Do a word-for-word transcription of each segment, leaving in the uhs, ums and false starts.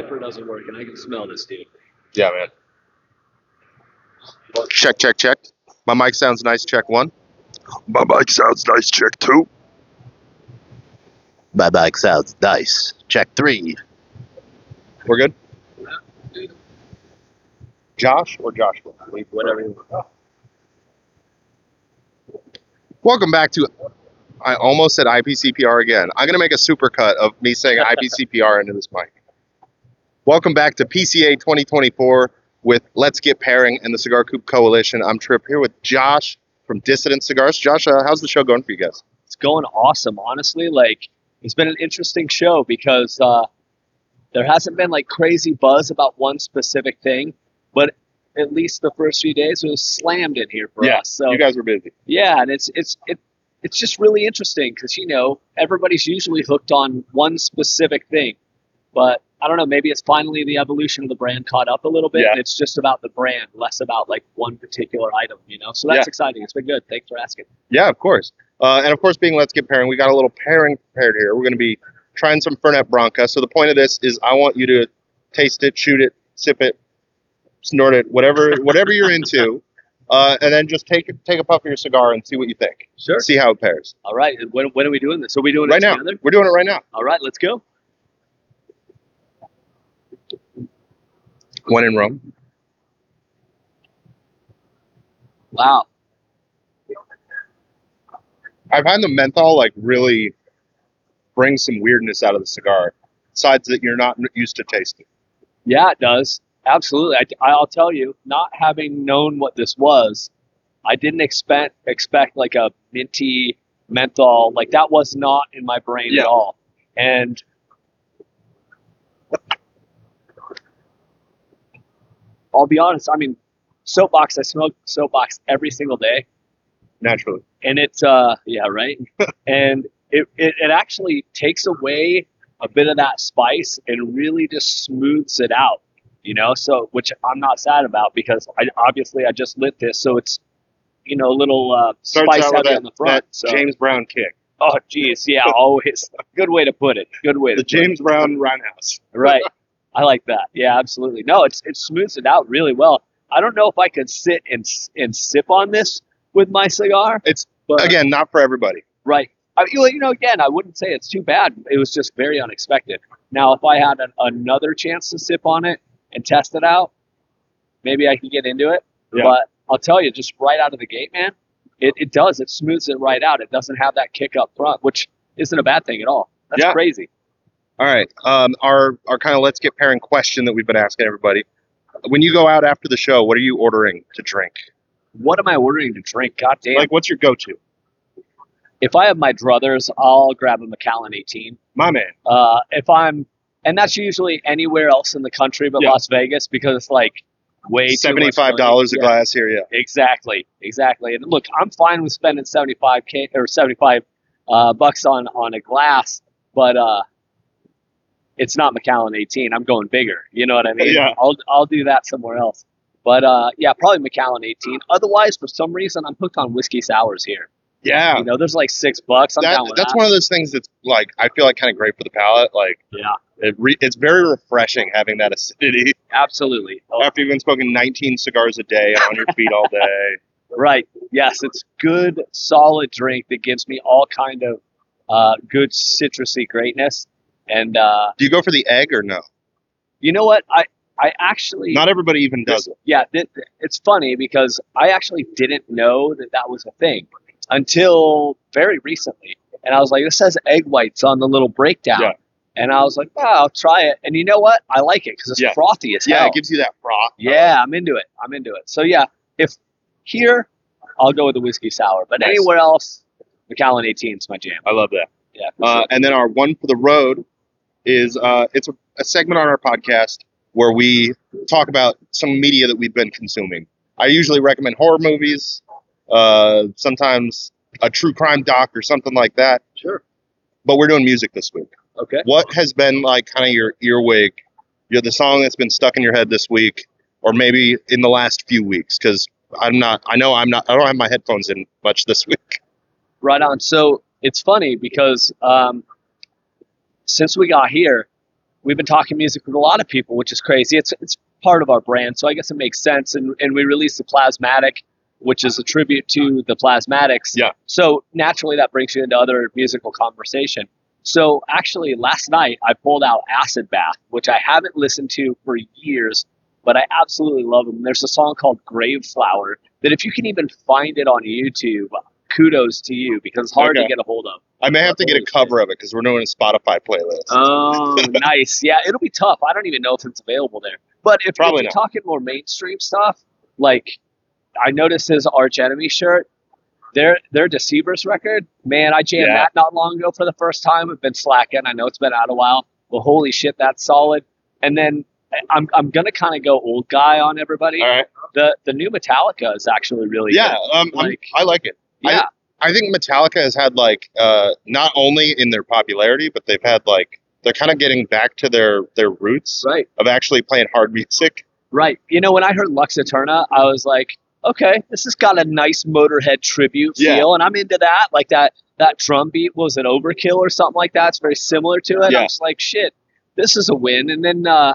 sniffer doesn't work, and I can smell this, dude. Yeah, man. Check, check, check. My mic sounds nice. Check one. My mic sounds nice. Check two. My mic sounds nice. Check three. We're good? Josh or Joshua? Whatever you want. Welcome back to, I almost said I P C P R again. I'm going to make a supercut of me saying I P C P R into this mic. Welcome back to P C A twenty twenty-four with Let's Get Pairing and the Cigar Coop Coalition. I'm Trip here with Josh from Dissident Cigars. Josh, uh, how's the show going for you guys? It's going awesome, honestly. Like, it's been an interesting show because uh, there hasn't been like crazy buzz about one specific thing, but at least the first few days it was slammed in here for yeah, us. So you guys were busy. yeah, and it's it's it it's just really interesting because you know everybody's usually hooked on one specific thing, but I don't know, maybe it's finally the evolution of the brand caught up a little bit, Yeah. and it's just about the brand, less about like one particular item, you know. So that's Yeah. exciting. It's been good. Thanks for asking. Yeah, of course. Uh, and of course, being Let's Get Pairing, we got a little pairing prepared here. We're going to be trying some Fernet Branca. So the point of this is I want you to taste it, shoot it, sip it, snort it, whatever whatever you're into, uh, and then just take take a puff of your cigar and see what you think. Sure. See how it pairs. All right. And When when are we doing this? Are we doing Right it now. together? We're doing it right now. All right. Let's go. When in Rome. Wow. I find the menthol like really brings some weirdness out of the cigar, sides that you're not used to tasting. Yeah, it does. Absolutely. I, I'll tell you, not having known what this was, I didn't expect expect like a minty menthol. Like that was not in my brain Yeah. at all. And I'll be honest. I mean, Soapbox. I smoke Soapbox every single day, Naturally. and it's uh yeah right. and it, it it actually takes away a bit of that spice and really just smooths it out. You know, so which I'm not sad about because I obviously I just lit this, so it's you know a little uh, Starts spice out with heavy that, on the front. that So James Brown kick. oh geez, yeah, always good way to put it. Good way to The put it. James Brown Roundhouse. Right. I like that. Yeah, absolutely. No, it's it smooths it out really well. I don't know if I could sit and and sip on this with my cigar. It's, But again, not for everybody. right. I, you know, again, I wouldn't say it's too bad. It was just very unexpected. Now, if I had an, another chance to sip on it and test it out, maybe I could get into it. Yeah. But I'll tell you, just right out of the gate, man, it, it does. It smooths it right out. It doesn't have that kick up front, which isn't a bad thing at all. That's Yeah. crazy. All right. Um, our our kind of Let's Get Pairing question that we've been asking everybody. When you go out after the show, what are you ordering to drink? What am I ordering to drink? God damn. Like, what's your go-to? If I have my druthers, I'll grab a Macallan eighteen. My man. Uh, if I'm, and that's usually anywhere else in the country but Yeah. Las Vegas because it's like way too much seventy-five money. dollars a Yeah. glass here, yeah. Exactly, exactly. And look, I'm fine with spending seventy-five k or seventy-five uh, bucks on on a glass, but uh, it's not Macallan eighteen. I'm going bigger. You know what I mean? Yeah. I'll I'll do that somewhere else. But uh, yeah, probably Macallan eighteen. Otherwise, for some reason, I'm hooked on whiskey sours here. Yeah. You know, there's like six bucks. I'm That, down with that's that. one of those things that's, like, I feel like kind of great for the palate. Like, Yeah, it re- it's very refreshing having that acidity absolutely. Oh, after you've been smoking nineteen cigars a day and on your feet all day. right. Yes, it's good, solid drink that gives me all kind of uh, good citrusy greatness. And uh, Do you go for the egg or no? you know what? I I actually Not everybody even does it. yeah. Th- it's funny because I actually didn't know that that was a thing until very recently, and I was like, "This says egg whites on the little breakdown," Yeah. and I was like, "Oh, I'll try it." And you know what? I like it because it's Yeah. frothy as Yeah, hell. it gives you that froth. Yeah, I'm into it. I'm into it. So yeah, if here, I'll go with the whiskey sour. But Nice. anywhere else, Macallan eighteen is my jam. I love that. Yeah. for Uh, sure. and then our one for the road is uh, it's a, a segment on our podcast where we talk about some media that we've been consuming. I usually recommend horror movies, uh, sometimes a true crime doc or something like that. Sure. But we're doing music this week. Okay. What has been like kind of your earwig, you're the song that's been stuck in your head this week, or maybe in the last few weeks? Because I'm not, I know I'm not, I don't have my headphones in much this week. Right on. So it's funny because um, since we got here, we've been talking music with a lot of people, which is crazy. It's it's part of our brand, so I guess it makes sense. And and we released the Plasmatic, which is a tribute to the Plasmatics. Yeah. So naturally, that brings you into other musical conversation. So actually, last night I pulled out Acid Bath, which I haven't listened to for years, but I absolutely love them. There's a song called Grave Flower that if you can even find it on YouTube, kudos to you, because it's hard Okay. to get a hold of. I may have to get a Holy cover of it because we're doing a Spotify playlist. Oh, nice. Yeah, it'll be tough. I don't even know if it's available there. But if, if Probably you're not. talking more mainstream stuff, like I noticed his Arch Enemy shirt, their their Deceivers record, man, I jammed Yeah. that not long ago for the first time. I've been slacking. I know it's been out a while. Well, holy shit, that's solid. And then I'm I'm gonna kind of go old guy on everybody. All right. The the new Metallica is actually really Yeah, good. um, I'm- Like- I like it. Yeah, I think Metallica has had like uh, not only in their popularity, but they've had like they're kind of getting back to their their roots right. of actually playing hard music. Right. You know, when I heard Lux Eterna, I was like, okay, this has got a nice Motorhead tribute Yeah. feel, and I'm into that. Like that that drum beat was an Overkill or something like that. It's very similar to it. Yeah. I was like, shit, this is a win. And then, uh,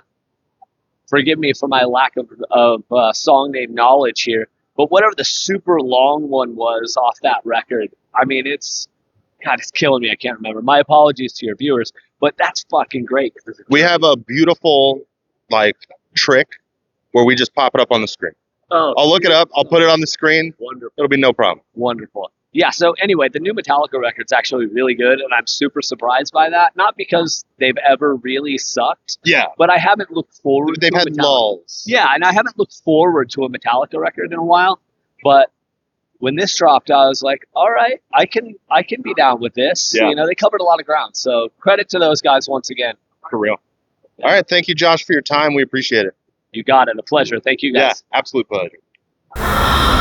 forgive me for my lack of, of uh, song name knowledge here, but whatever the super long one was off that record, I mean, it's, God, it's killing me. I can't remember. My apologies to your viewers, but that's fucking great. We have a beautiful like trick where we just pop it up on the screen. Oh, I'll look it up. I'll put it on the screen. wonderful. It'll be no problem. Wonderful. Yeah, so anyway, the new Metallica record's actually really good, and I'm super surprised by that. Not because they've ever really sucked, Yeah, but I haven't looked forward they've to a had Metallica. lulls. Yeah, and I haven't looked forward to a Metallica record in a while. But when this dropped, I was like, all right, I can I can be down with this. Yeah. You know, they covered a lot of ground. So credit to those guys once again. For real. All right, thank you, Josh, for your time. We appreciate it. You got it. A pleasure. Thank you guys. Yeah, absolute pleasure.